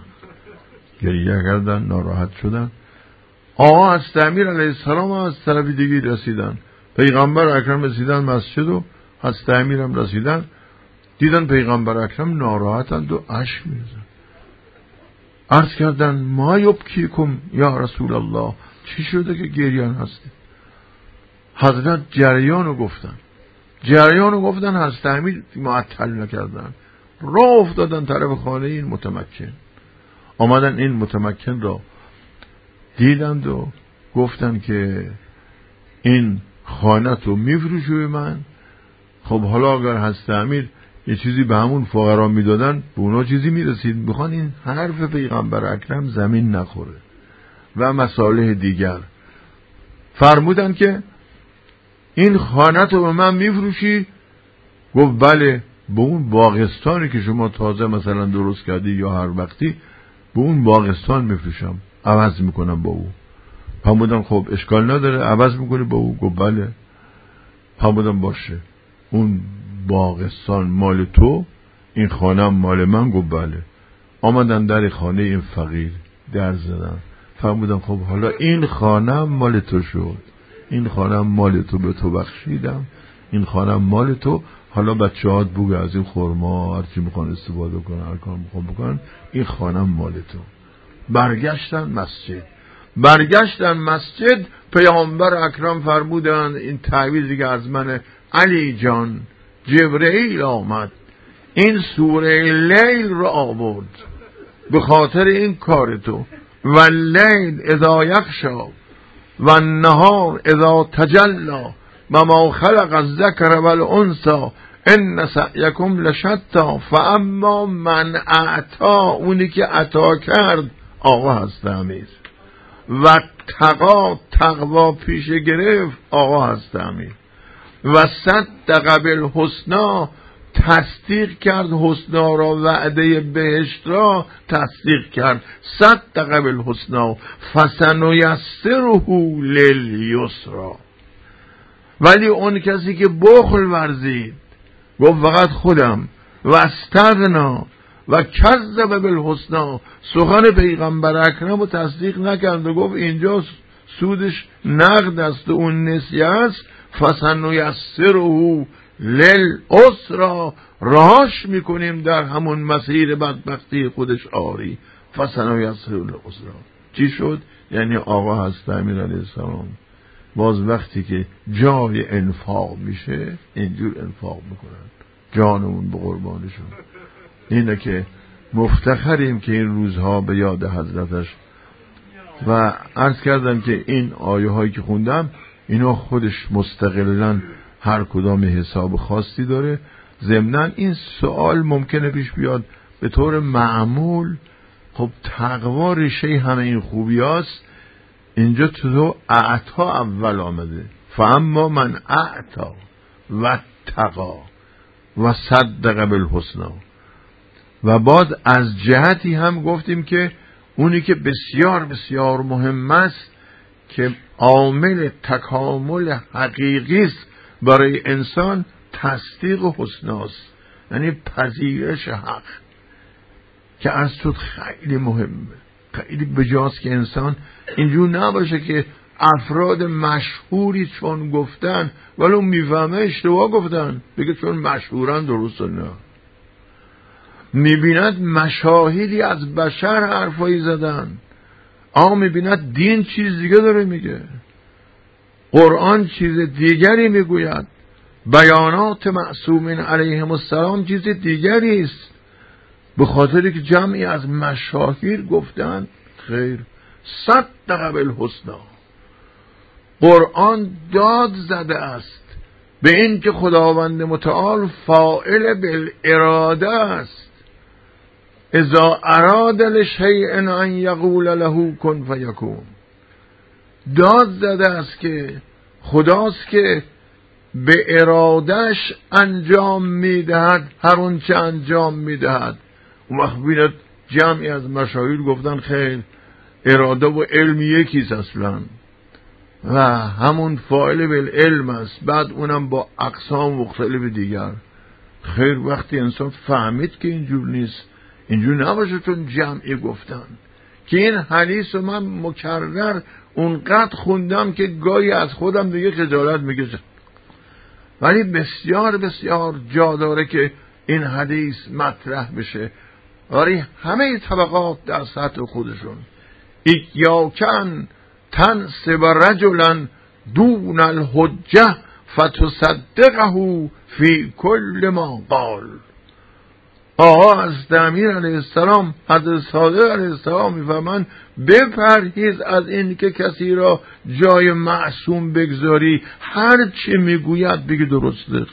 کردن، ناراحت شدن. آقا از امیر علیه السلام از طرف دیگه رسیدن، پیغمبر اکرم رسیدن مسجد و از امیر هم رسیدن، دیدن پیغمبر اکرم ناراحتند و اشک میریزن. عرض کردن ما یبکیکم یا رسول الله، چی شده که گریان هستی؟ حضرت جریانو گفتن، حضرت امیر معطل نکردن، راه افتادن طرف خانه این متمکن. آمدن این متمکن را دیدند و گفتن که این خانه تو میفروشی به من؟ خب حالا اگر حضرت امیر یه چیزی به همون فقرا میدادن به اونا چیزی میرسید، میخوان این حرف پیغمبر اکرم زمین نخوره و مصالح دیگر. فرمودن که این خانه تو به من میفروشی؟ گفت بله، به اون باغستانی که شما تازه مثلا درست کردی یا هر وقتی، به اون باغستان میفروشم، عوض میکنم با او. فرمودن خب اشکال نداره، عوض میکنی با او؟ گفت بله. فرمودن باشه، اون باغستان مال تو، این خانه مال من؟ گفت بله. آمدن در خانه این فقیر در زدن، فرمودن خب حالا این خانه مال تو شد، این خانه مال تو، به تو بخشیدم، این خانه مال تو، حالا بچه‌هات بوگ از این خرما هر چی میخوان استفاده کنن، هر کار میخوان بکنن، این خانه مال تو. برگشتن مسجد. پیامبر اکرم فرمودند این تعویضی که از من علی جان جبرئیل آمد این سوره لیل رو آورد به خاطر این کار تو. و اللیل اذا یغشا و النهار اذا تجلی و ما خلق الذکر والانثی ان سعیکم لشتی فاما من اعطا، اونی که عطا کرد آقا هست امیر، و تقوا پیش گرفت آقا هست امیر، و صدق بالحسنا تصدیق کرد حسنا را، وعده بهشت را تصدیق کرد. صدق بالحسنا فسنیسره للیسرا. ولی اون کسی که بخل ورزید گفت فقط خودم و استغنا و کذب بالحسنا، سخن پیغمبر اکرم رو تصدیق نکرد و گفت اینجا سودش نقد است و اون نسیه است، فسنیسره للعسرا، راهش میکنیم در همون مسیر بدبختی خودش آری. فسنیسره للعسرا چی شد؟ یعنی آقا هست امیر علیه السلام باز وقتی که جای انفاق میشه اینجور انفاق میکنن، جانمون به قربانشون. اینه که مفتخریم که این روزها به یاد حضرتش. و عرض کردم که این آیه هایی که خوندم اینا خودش مستقلاً هر کدام حساب خاصی داره. ضمناً این سوال ممکنه پیش بیاد به طور معمول، خب تقوا ریشه همه این خوبی هست، اینجا تو اعطا اول آمده، فاما من اعطا و تقا و صدق بالحسنا. و بعد از جهتی هم گفتیم که اونی که بسیار بسیار مهم است که عامل تکامل حقیقی است برای انسان، تصدیق و حسناست، یعنی پذیرش حق، که از تو خیلی مهمه، خیلی بجاست که انسان اینجور نباشه که افراد مشهوری چون گفتن ولی اون میفهمه اشتباه گفتن، بگه چون مشهورن درسته. نه، میبیند مشاهدی از بشر حرفایی زدن، میبیند دین چیز دیگه داره میگه، قرآن چیز دیگری میگوید، بیانات معصومین علیهم السلام چیز دیگری است، به خاطری که جمعی از مشاهیر گفتن. خیر، صدق بالحسنا، قرآن داد زده است به این که خداوند متعال فاعل بالاراده است، اذا اراد لشیء ان یقول له کن فیکون. داد زده است که خداست که به ارادش انجام میدهد هر اون چه انجام میدهد. اون وقت بینید جمعی از مشاهیر گفتن خیر، اراده و علم یکیست اصلا و همون فاعل بالعلم است، بعد اونم با اقسام مختلف دیگر. خیر، وقتی انسان فهمید که اینجور نیست، اینجور نباشه چون جمعی گفتن. که این حدیث رو من مکرر اونقدر خوندم که گاهی از خودم دیگه خجالت میکشم، ولی بسیار بسیار جا داره که این حدیث مطرح بشه برای همه طبقات در سطح خودشون. ایاکن تنصب رجلا دون الحجه فتصدقه فی کل ما قال. آقا حضرت امیر علیه السلام، حضرت صادق علیه السلام میفرمایند بپرهیز از این که کسی را جای معصوم بگذاری، هر چی میگوید بگی درسته،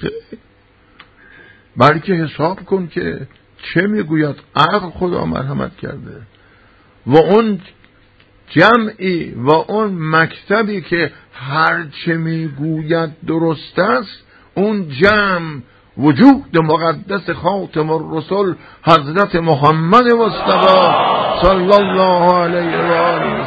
بلکه حساب کن که چه میگوید. عقل خدا مرحمت کرده و اون جمعی و اون مکتبی که هر چه میگوید درست است، اون جمع وجود مقدس خاتم الرسل حضرت محمد مصطفی صلی الله علیه و آله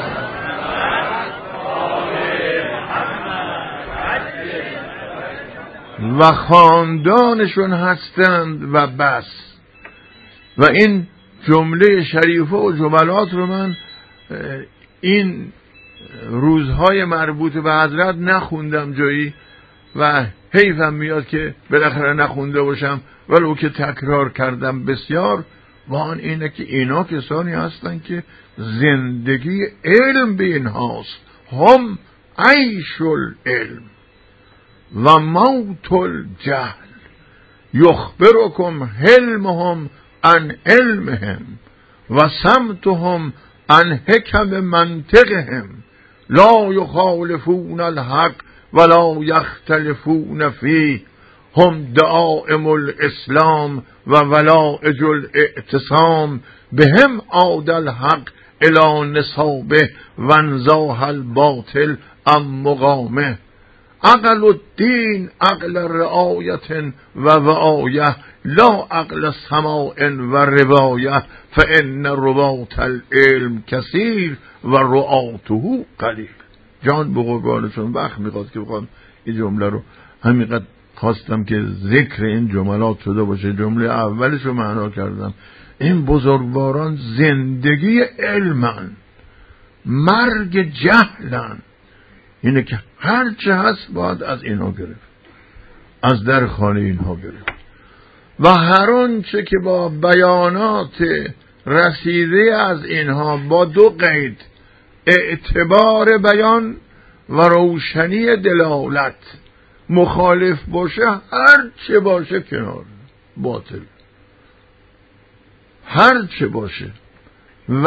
و خاندانشون هستند و بس. و این جمله شریفه و جملات رو من این روزهای مربوط به حضرت نخوندم جایی و حیفم میاد که بالاخره نخونده باشم، ولو که تکرار کردم بسیار. وان اینه که اینا کسانی هستن که زندگی علم به اینهاست. هم عیش العلم و موت الجهل، یخبرکم حلمهم عن علمهم و سمتهم عن حکم منطقهم، لا یخالفون الحق ولا یختلفون فیه، هم دعائم الاسلام و ولائج الاعتصام، بهم عاد الحق الی نصابه و انزاح الباطل ام مقامه. عقل الدین عقل رعایت و وعایه، لا عقل سماع و روایه، فان رباط العلم کثیر و رعاته قلیل. جان به قربانشون وقت میخواد که بخوام این جمله رو، همینقدر خواستم که ذکر این جملات شده باشه. جمله اولش رو معنا کردم. این بزرگواران زندگی علمن، مرگ جهلن. اینه که هر چه هست باید از اینها گرفت، از در خانه اینها گرفت. و هر آنچه که با بیانات رسیده از اینها با دو قید، اعتبار بیان و روشنی دلالت، مخالف باشه، هر چه باشه کنار، باطل هر چه باشه. و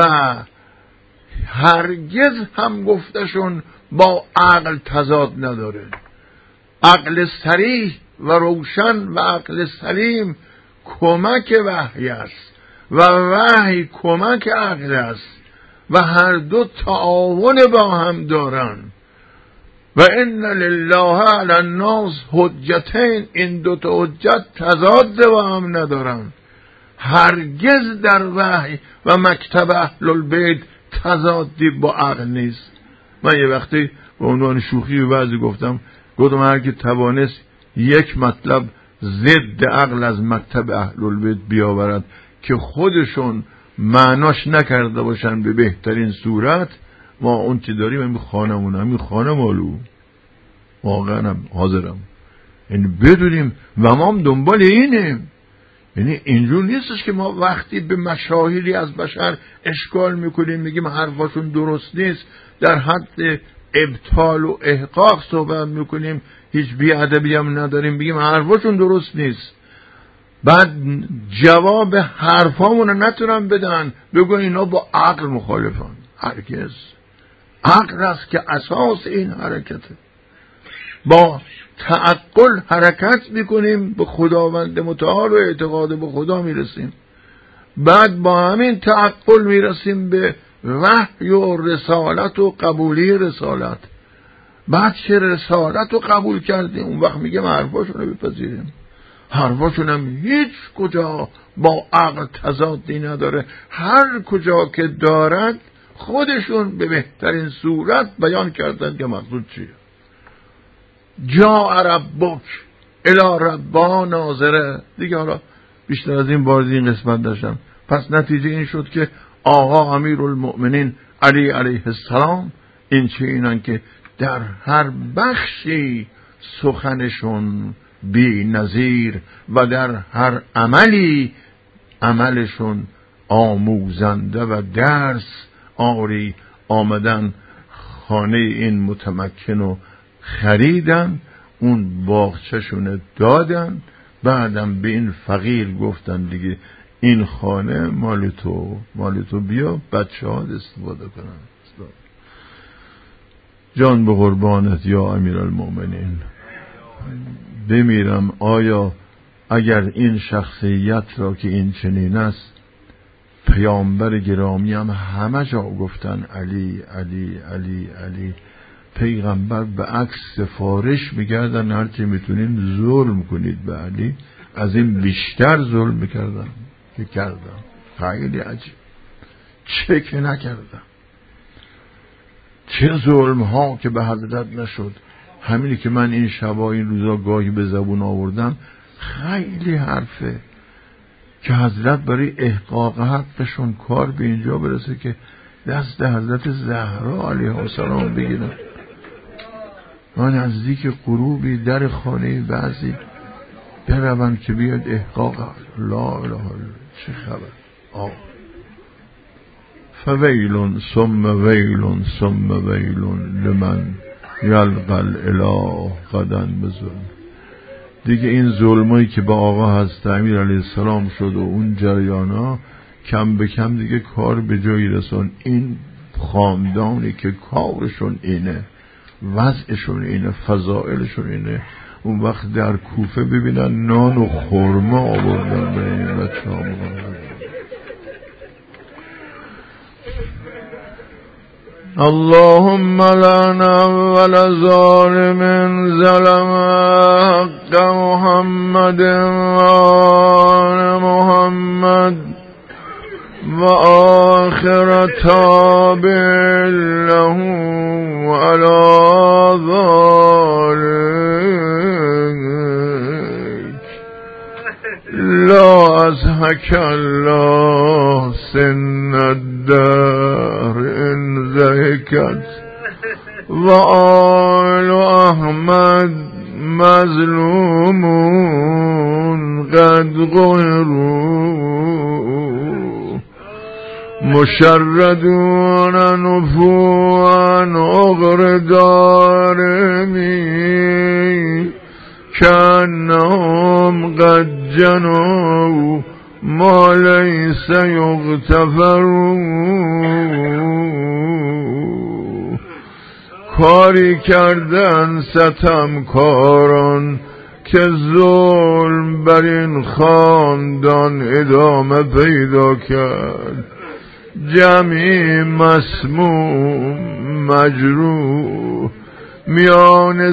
هرگز هم گفتشون با عقل تضاد نداره. عقل صریح و روشن و عقل سلیم کمک وحی است و وحی کمک عقل است و هر دو تعاون با هم دارن. و ان لله علی الناس حجتین، این دو تا حجت تضاد با هم ندارن. هرگز در وحی و مکتب اهل البیت تضادی با عقل نیست. من یه وقتی به عنوان شوخی و بعضی گفتم هر که توانست یک مطلب ضد عقل از مکتب اهل البیت بیاورد که خودشون معناش نکرده باشن به بهترین صورت، ما اون چی داریم همین خانمون، همین خانه مالو، واقعا هم حاضرم یعنی بدونیم و ما هم دنبال اینیم. یعنی اینجور نیستش که ما وقتی به مشاهیری از بشر اشکال میکنیم میگیم حرفاشون درست نیست، در حد ابطال و احقاق صحبت میکنیم، هیچ بی‌ادبی هم نداریم، بگیم حرفاشون درست نیست، بعد جواب حرفامون رو نتونن بدن بگن اینا با عقل مخالفن. هرگز. عقل است که اساس این حرکته. با تعقل حرکت میکنیم، به خداوند متعال و اعتقاد به خدا میرسیم، بعد با همین تعقل میرسیم به وحی و رسالت و قبولی رسالت. بعد که رسالت رو قبول کردیم اون وقت میگیم حرفاشون رو بپذیریم. حرفاشون هم هیچ کجا با عقل تضادی نداره، هر کجا که دارد خودشون به بهترین صورت بیان کردن که مقصود چیه. جاء ربک الی ربا ناظره. دیگه حالا بیشتر از این وارد این قسمت داشتم. پس نتیجه این شد که آقا امیرالمؤمنین علی علیه السلام این چه اینن که در هر بخشی سخنشون بی نظیر و در هر عملی عملشون آموزنده و درس آری. آمدن خانه این متمکن و خریدن، اون باغچه‌شون دادن، بعدم به این فقیر گفتن دیگه این خانه مال تو بیا بچه ها استفاده کنن. جان به قربانت یا امیرالمؤمنین. بمیرم آیا اگر این شخصیت را که این چنین است پیامبر گرامی هم همه جا گفتن علی علی علی علی، پیغمبر به عکس سفارش میگردن هرچی میتونین ظلم کنید به علی، از این بیشتر ظلم میکردن که کردم. خیلی عجیب. چه که نکردم، چه ظلم ها که به حضرت نشد. همینی که من این شبا این روزا گاهی به زبون آوردم خیلی حرفه که حضرت برای احقاق حقشون کار به اینجا برسه که دست حضرت زهرا علیها السلام بگیرن. من نزدیک غروبی در خانه بعضی بروم که بیاد احقاق. لا اله الا الله. چه خبر فویل ثم ویل ثم ویل لمن یلقى الاله غدا بظلم. دیگه این ظلمایی که با آقا حضرت امیر علیه السلام شد و اون جریانا کم به کم دیگه کار به جایی رسون. این خاندانی که کارشون اینه، وضعشون اینه، فضائلشون اینه، اون وقت در کوفه ببینن نان و خرما آوردن به این بچه ها. اللهم لعن اول ظالم ظلم حق محمد و آل محمد و آخر تابع له علی ذلك لا ازهک الله سن الدار ان ضحکت و آل احمد مظلومون قد قهروا مشردون نفوعا اغردارمی کانهم قد جنوا ما لیس یغتفر. کاری کردن ستمکاران که ظلم بر این خاندان ادامه پیدا کرد، جمعی مسموم مجروح میان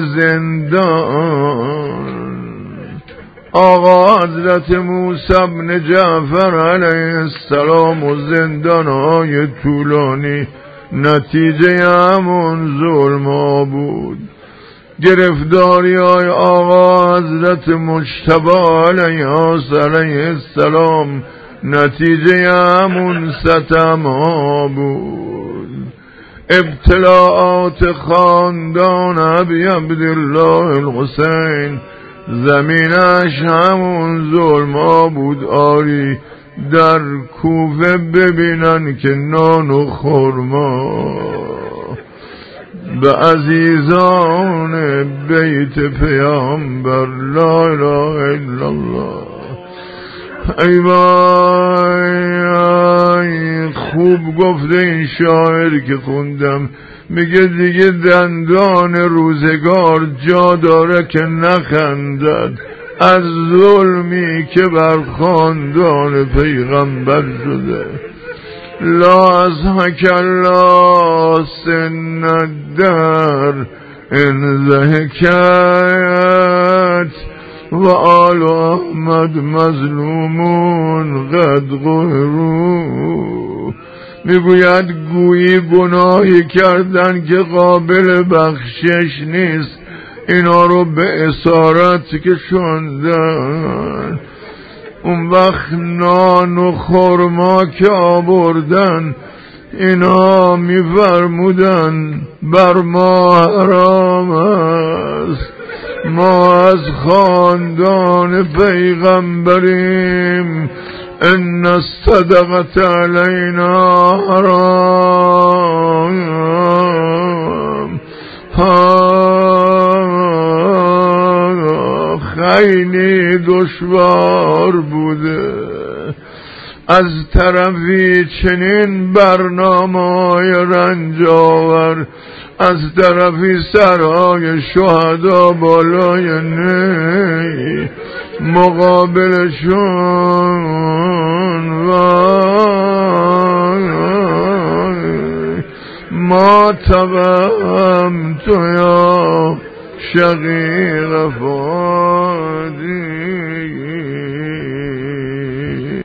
زندان. آقا حضرت موسی بن جعفر علیه السلام و زندانهای طولانی نتیجه همون ظلم ها بود. گرفتاری های آقا حضرت مجتبی علیه السلام نتیجه همون ستم ها بود. ابتلاعات خاندان ابی عبدالله الحسین زمینش همون ظلم ها بود. آری در کوفه ببینن که نان و خرما به عزیزان بیت پیامبر لا اله الا الله. ای وای خوب گفته این شاعر که خوندم، میگه دیگه دندان روزگار جا داره که نخندد از ظلمی که بر خاندان پیغمبر شده. لا ازهک الله سن الدهر ان ضحکت و آل احمد مظلومون قد قهروا. میگوید گویی گناهی کردن که قابل بخشش نیست، اینا رو به اسارت کشوندن. اون وقت نان و خرما که آوردن اینا میفرمودن بر ما حرام است، ما از خاندان پیغمبریم، ان الصدقه علینا حرام. خیلی دشوار بوده از طرفی چنین برنامه‌های رنجاور، از طرفی سرای شهدا بالای نی مقابلشون و ما تبم تو یا شقیق فادی.